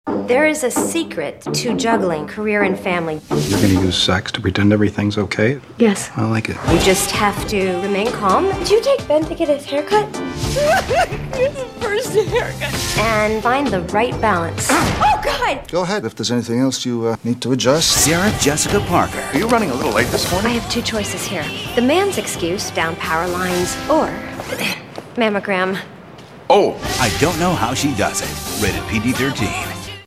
There is a secret to juggling career and family. You're gonna use sex to pretend everything's okay? Yes. I like it. You just have to remain calm. Did you take Ben to get his haircut? His first haircut. And find the right balance. Oh, God! Go ahead if there's anything else you need to adjust. Sarah Jessica Parker. Are you running a little late this I morning? have two choices here. The man's excuse, down power lines, or mammogram. Oh! I don't know how she does it. Rated PG-13.